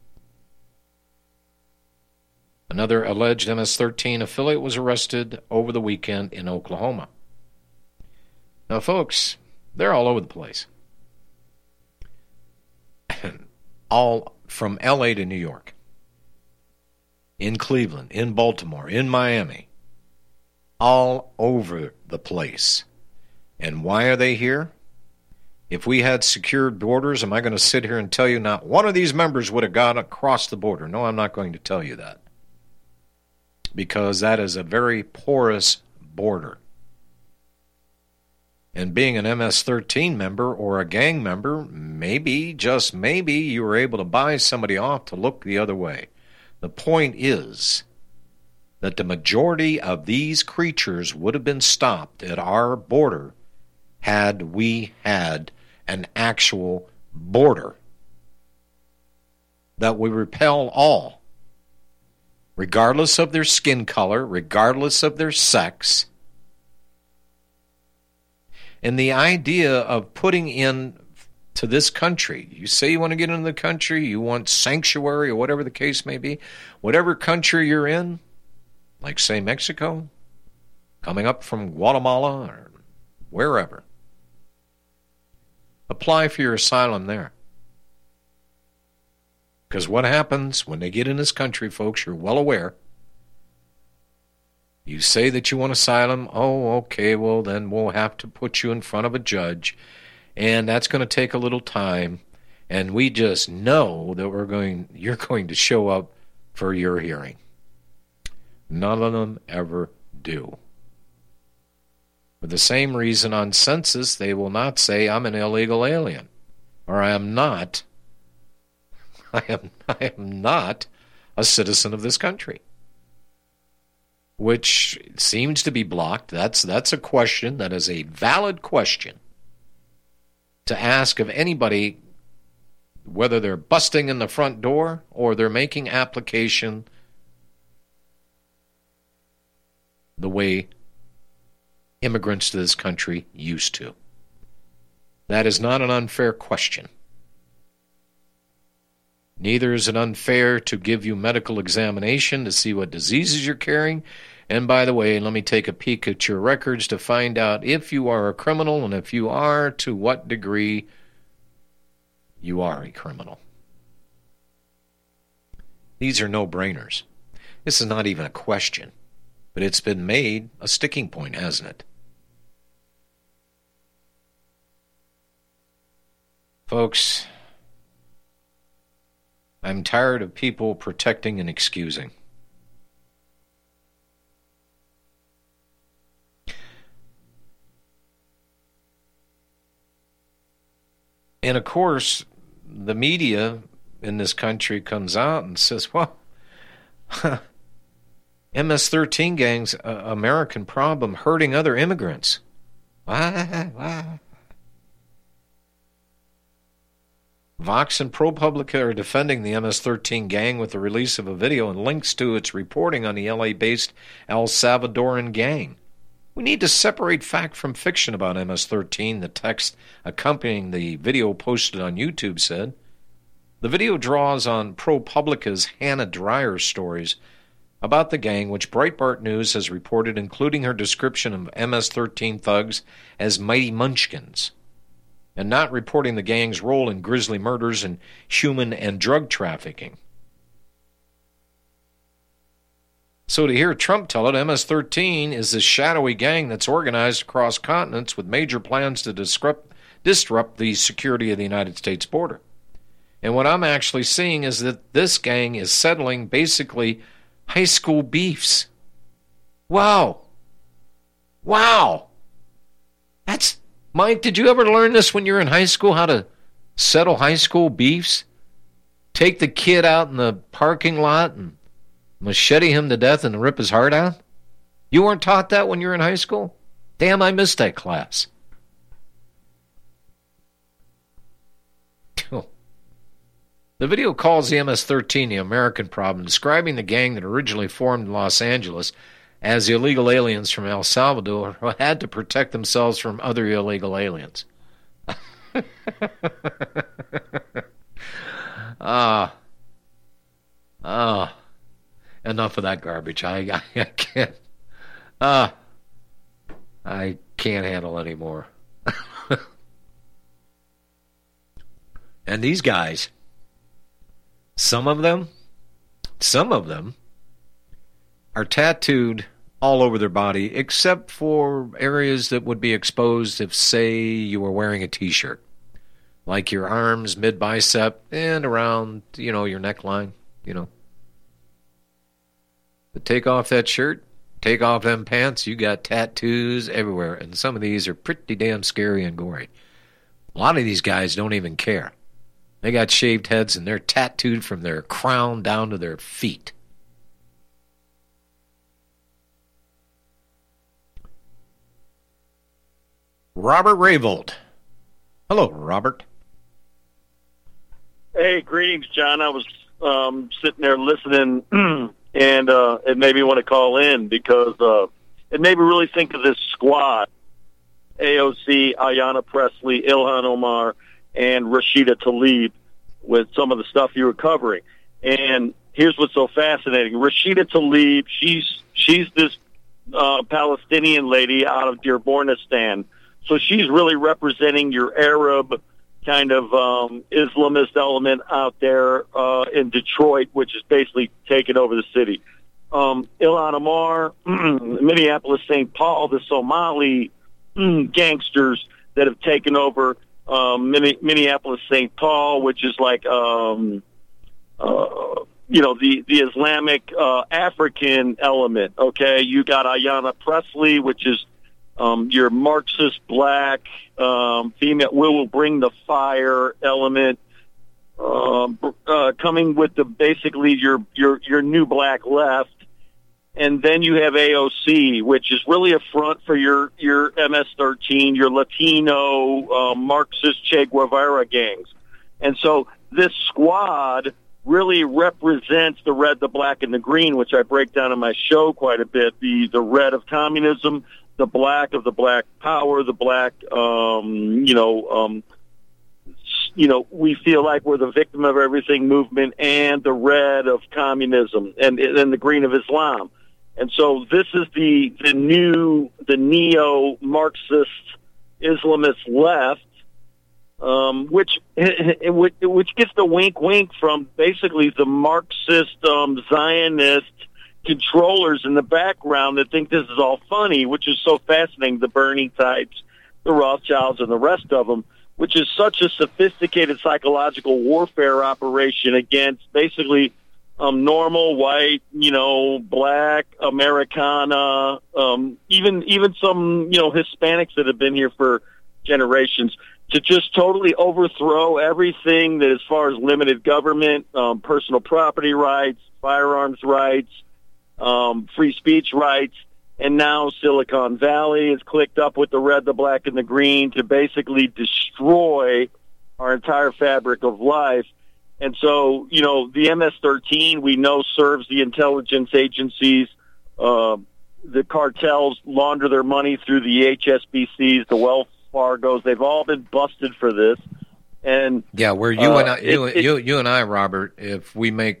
Another alleged M S thirteen affiliate was arrested over the weekend in Oklahoma. Now, folks, they're all over the place. All from L A to New York, in Cleveland, in Baltimore, in Miami, all over the place. And why are they here? If we had secured borders, am I going to sit here and tell you not one of these members would have gone across the border? No, I'm not going to tell you that. Because that is a very porous border. And being an M S thirteen member or a gang member, maybe, just maybe, you were able to buy somebody off to look the other way. The point is that the majority of these creatures would have been stopped at our border had we had an actual border that would repel all, regardless of their skin color, regardless of their sex. And the idea of putting in to this country, you say you want to get into the country, you want sanctuary or whatever the case may be, whatever country you're in, like say Mexico, coming up from Guatemala or wherever, apply for your asylum there. Because what happens when they get in this country, folks, you're well aware. You say that you want asylum, oh, okay, well, then we'll have to put you in front of a judge, and that's going to take a little time, and we just know that we're going, you're going to show up for your hearing. None of them ever do. For the same reason on census, they will not say, I'm an illegal alien, or I am not, I am, I am not a citizen of this country. Which seems to be blocked. That's that's a question that is a valid question. to ask of anybody, whether they're busting in the front door or they're making application the way immigrants to this country used to. That is not an unfair question. Neither is it unfair to give you medical examination to see what diseases you're carrying. And by the way, let me take a peek at your records to find out if you are a criminal, and if you are, to what degree you are a criminal. These are no-brainers. This is not even a question, but it's been made a sticking point, hasn't it? Folks, I'm tired of people protecting and excusing. And of course, the media in this country comes out and says, well, M S thirteen gang's a American problem hurting other immigrants. Why? Why? Vox and ProPublica are defending the M S thirteen gang with the release of a video and links to its reporting on the L A-based El Salvadoran gang. We need to separate fact from fiction about M S thirteen, the text accompanying the video posted on YouTube said. The video draws on ProPublica's Hannah Dreier stories about the gang, which Breitbart News has reported, including her description of M S thirteen thugs as mighty munchkins, and not reporting the gang's role in grisly murders and human and drug trafficking. So to hear Trump tell it, M S thirteen is this shadowy gang that's organized across continents with major plans to disrupt, disrupt the security of the United States border. And what I'm actually seeing is that this gang is settling basically high school beefs. Wow. Wow. That's... Mike, did you ever learn this when you were in high school, how to settle high school beefs? Take the kid out in the parking lot and machete him to death and rip his heart out? You weren't taught that when you were in high school? Damn, I missed that class. The video calls the M S thirteen the American problem, describing the gang that originally formed in Los Angeles as illegal aliens from El Salvador who had to protect themselves from other illegal aliens. Ah. Ah. Enough of that garbage. I, I, I can't. Ah. I can't handle anymore. And these guys, some of them, some of them are tattooed all over their body, except for areas that would be exposed if, say, you were wearing a T-shirt. Like your arms, mid-bicep, and around, you know, your neckline, you know. But take off that shirt, take off them pants, you got tattoos everywhere. And some of these are pretty damn scary and gory. A lot of these guys don't even care. They got shaved heads and they're tattooed from their crown down to their feet. Robert Rayvold. Hello, Robert. Hey, greetings, John. I was um, sitting there listening, and uh, it made me want to call in because uh, it made me really think of this squad. A O C, Ayanna Pressley, Ilhan Omar, and Rashida Tlaib with some of the stuff you were covering. And here's what's so fascinating. Rashida Tlaib, she's, she's this uh, Palestinian lady out of Dearbornistan. So she's really representing your Arab kind of um, Islamist element out there uh, in Detroit, which is basically taking over the city. Um, Ilhan Omar, Minneapolis, Saint Paul, the Somali mm, gangsters that have taken over um, Minneapolis, Saint Paul, which is like, um, uh, you know, the, the Islamic uh, African element, okay? You got Ayanna Pressley, which is Um, your Marxist black um, female, we will bring the fire element, uh, uh, coming with the basically your your your new black left, and then you have A O C, which is really a front for your, your M S thirteen, your Latino, uh, Marxist Che Guevara gangs. And so this squad really represents the red, the black, and the green, which I break down in my show quite a bit. The, the red of communism, the black of the black power, the black, um, you know, um, you know, we feel like we're the victim of everything movement, and the red of communism, and and the green of Islam. And so this is the the new, the neo-Marxist Islamist left, um, which which gets the wink wink from basically the Marxist um, Zionist controllers in the background that think this is all funny, which is so fascinating. The Bernie types, the Rothschilds, and the rest of them, which is such a sophisticated psychological warfare operation against basically um, normal white, you know, black, Americana, um, even even some, you know, Hispanics that have been here for generations, to just totally overthrow everything that, as far as limited government, um, personal property rights, firearms rights, um, free speech rights. And now Silicon Valley is clicked up with the red, the black, and the green to basically destroy our entire fabric of life. And so, you know, the M S thirteen, we know, serves the intelligence agencies. Uh, the cartels launder their money through the H S B Cs, the Wells Fargos. They've all been busted for this. And yeah, where you uh, and I, you, it, it, you, you and I, Robert, if we make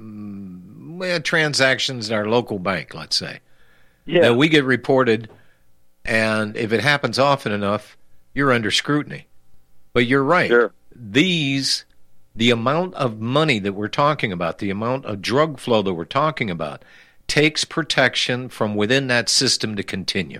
mm, transactions in our local bank, let's say, yeah. that we get reported, and if it happens often enough, you're under scrutiny. But you're right. Sure. These, the amount of money that we're talking about, the amount of drug flow that we're talking about, takes protection from within that system to continue.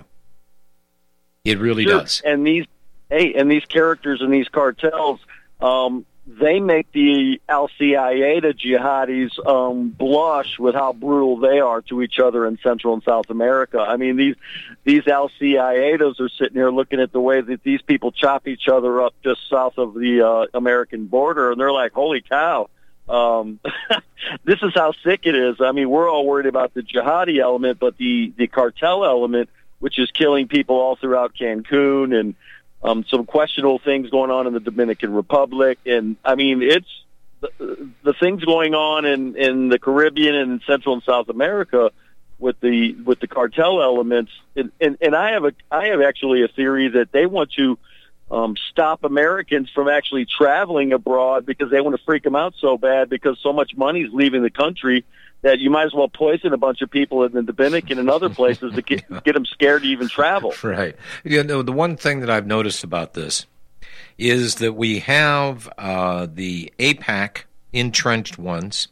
It really sure. does. And these, hey, and these characters in these cartels, um, they make the Al Qaeda jihadis um, blush with how brutal they are to each other in Central and South America. I mean, these these Al Qaedas are sitting here looking at the way that these people chop each other up just south of the uh, American border, and they're like, holy cow. Um, this is how sick it is. I mean, we're all worried about the jihadi element, but the, the cartel element, which is killing people all throughout Cancun, and Um, some questionable things going on in the Dominican Republic. And, I mean, it's the, the things going on in, in the Caribbean and in Central and South America with the with the cartel elements. And, and, and I have a I have actually a theory that they want to um, stop Americans from actually traveling abroad because they want to freak them out so bad because so much money is leaving the country that you might as well poison a bunch of people in the Dominican and other places to get, get them scared to even travel. Right. You know, the one thing that I've noticed about this is that we have uh, the AIPAC entrenched ones.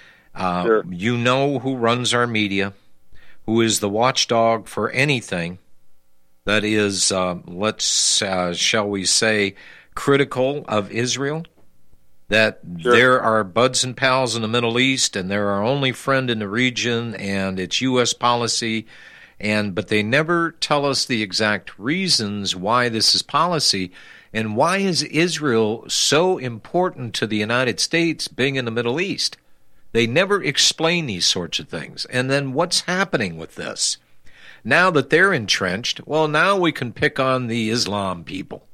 Uh, sure. You know who runs our media, who is the watchdog for anything that is, uh, let's, uh, shall we say, critical of Israel. That sure. there are buds and pals in the Middle East, and they're our only friend in the region, and it's U S policy, and but they never tell us the exact reasons why this is policy, and why is Israel so important to the United States being in the Middle East? They never explain these sorts of things. And then what's happening with this? Now that they're entrenched, well, now we can pick on the Islam people.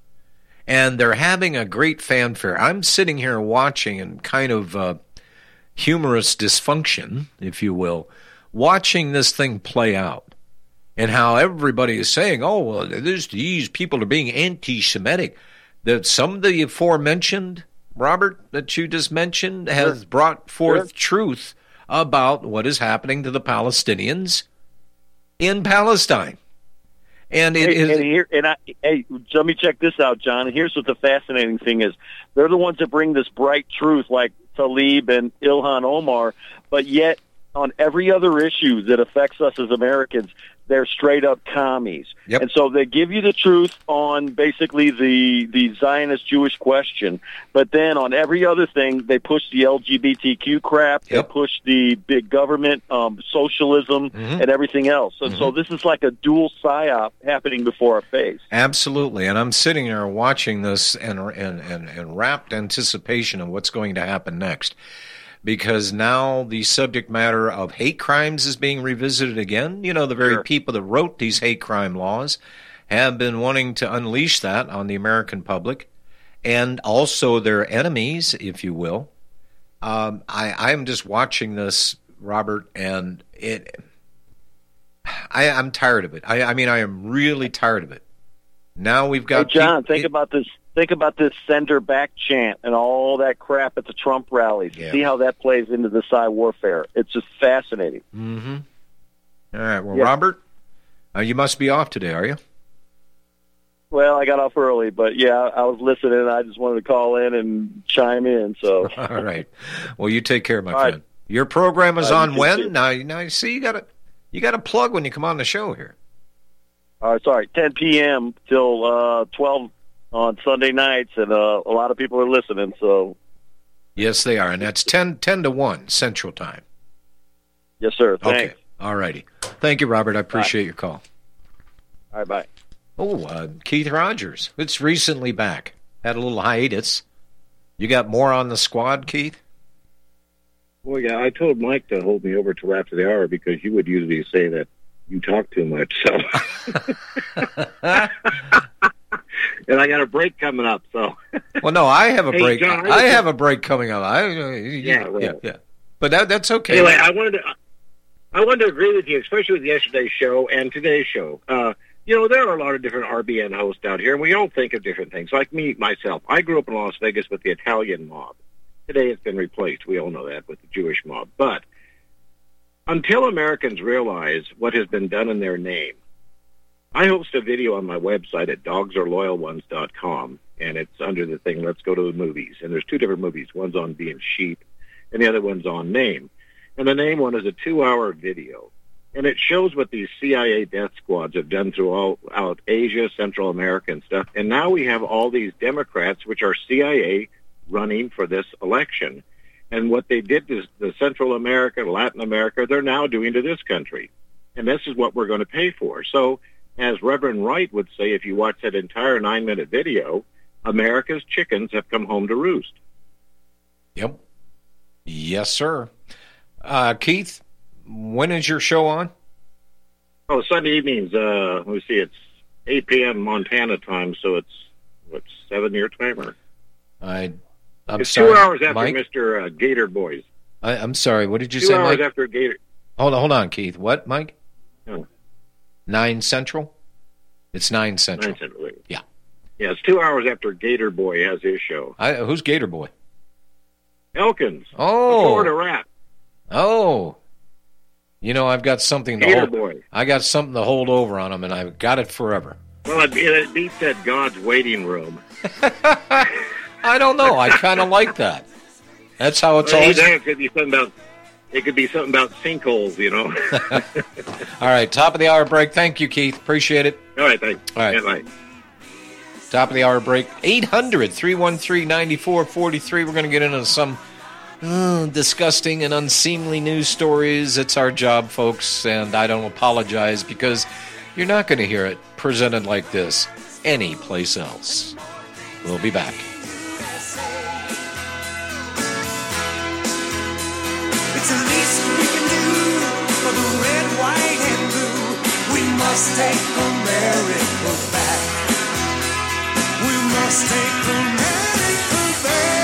And they're having a great fanfare. I'm sitting here watching in kind of uh, humorous dysfunction, if you will, watching this thing play out. And how everybody is saying, oh, well, this, these people are being anti-Semitic. That some of the aforementioned, Robert, that you just mentioned, has sure. brought forth sure. truth about what is happening to the Palestinians in Palestine. And it hey, is, and here, and I, hey, let me check this out, John. And here's what the fascinating thing is: they're the ones that bring this bright truth, like Talib and Ilhan Omar. But yet, on every other issue that affects us as Americans, they're straight up commies. Yep. And so they give you the truth on basically the the Zionist Jewish question, but then on every other thing, they push the L G B T Q crap, Yep. they push the big government, um, socialism, Mhm. and everything else. And Mhm. so this is like a dual psyop happening before our face. Absolutely, and I'm sitting there watching this in, in, in, in rapt anticipation of what's going to happen next. because now the subject matter of hate crimes is being revisited again. You know, the very Sure. people that wrote these hate crime laws have been wanting to unleash that on the American public and also their enemies, if you will. Um, I, I'm just watching this, Robert, and it. I, I'm tired of it. I, I mean, I am really tired of it. Now we've got Hey, John, peop- think about this. Think about this send her back chant and all that crap at the Trump rallies. Yeah. See how that plays into the cyber warfare. It's just fascinating. Mm-hmm. All right. Well, Yeah. Robert, uh, you must be off today, are you? Well, I got off early, but yeah, I was listening. I just wanted to call in and chime in. So, All right. Well, you take care, my All right. friend. Your program is All right, on you when? too. Now, now, you see, you got to you got to plug when you come on the show here. all right, sorry, ten p.m. till uh, twelve on Sunday nights, and uh, a lot of people are listening. So, Yes, they are, and that's ten, ten to one Central Time. yes, sir. Thanks. Okay. All righty. Thank you, Robert. I appreciate your call. All right, bye. Oh, uh, Keith Rogers. It's recently back. Had a little hiatus. You got more on the squad, Keith? Well, yeah, I told Mike to hold me over till after the hour because you would usually say that you talk too much. So, and I got a break coming up. So, Well, no, I have a Hey, break. John, I I was- have a break coming up. I, uh, yeah, well. yeah, yeah. But that, that's okay. anyway, I wanted to, I wanted to agree with you, especially with yesterday's show and today's show. Uh, you know, there are a lot of different R B N hosts out here, and we all think of different things. Like me, myself, I grew up in Las Vegas with the Italian mob. Today it's been replaced. We all know that with the Jewish mob. But until Americans realize what has been done in their name, I host a video on my website at dogs are loyal ones dot com, and it's under the thing, Let's Go to the Movies. And there's two different movies. One's on being sheep, and the other one's on name. And the name one is a two-hour video. And it shows what these C I A death squads have done throughout Asia, Central America, and stuff. And now we have all these Democrats, which are C I A, running for this election. And what they did to the Central America, Latin America, they're now doing to this country. And this is what we're going to pay for. So, as Reverend Wright would say, if you watch that entire nine-minute video, America's chickens have come home to roost. Yep. Yes, sir. Uh, Keith, when is your show on? Oh, Sunday evenings, uh, let me see, it's eight p.m. Montana time, so it's, what, seven your timer? I, I'm it's sorry, two hours after Mike? Mister Uh, Gator Boys. I, I'm sorry. What did you two say, hours Mike? after Gator. Hold on, hold on, Keith. What, Mike? Oh, Nine Central? It's nine Central. nine Central. Yeah. Yeah, it's two hours after Gator Boy has his show. I, who's Gator Boy? Elkins. Oh. A Florida rat. Oh. You know, I've got something to Gator hold. Boy. I got something to hold over on him, and I've got it forever. Well, it, it beats that God's waiting room. I don't know. I kind of like that. That's how it's Well, always. it could be something about. It could be something about sinkholes, you know. All right, top of the hour break. Thank you, Keith. Appreciate it. All right, thanks. All right. Yeah, bye. Top of the hour break. eight hundred, three one three, nine four four three. We're going to get into some uh, disgusting and unseemly news stories. It's our job, folks, and I don't apologize because you're not going to hear it presented like this anyplace else. We'll be back. It's the least we can do for the red, white, and blue. We must take America back. We must take America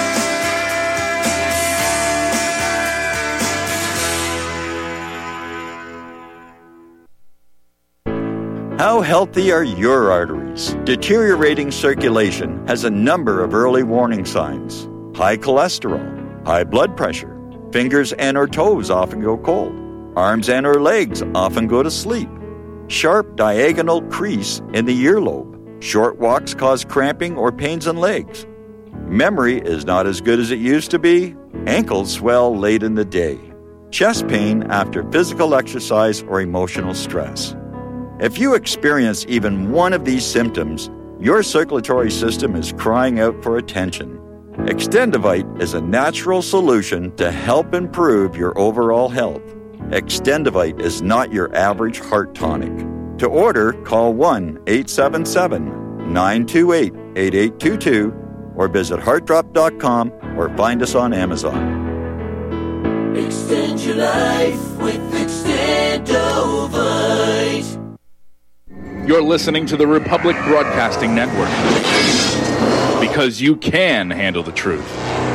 back. How healthy are your arteries? Deteriorating circulation has a number of early warning signs. High cholesterol, high blood pressure. Fingers and or toes often go cold. Arms and or legs often go to sleep. Sharp diagonal crease in the earlobe. Short walks cause cramping or pains in legs. Memory is not as good as it used to be. Ankles swell late in the day. Chest pain after physical exercise or emotional stress. If you experience even one of these symptoms, your circulatory system is crying out for attention. Extendivite is a natural solution to help improve your overall health. Extendivite is not your average heart tonic. To order, call one eight seven seven, nine two eight, eight eight two two or visit heart drop dot com or find us on Amazon. Extend your life with Extendovite. You're listening to the Republic Broadcasting Network. Because you can handle the truth.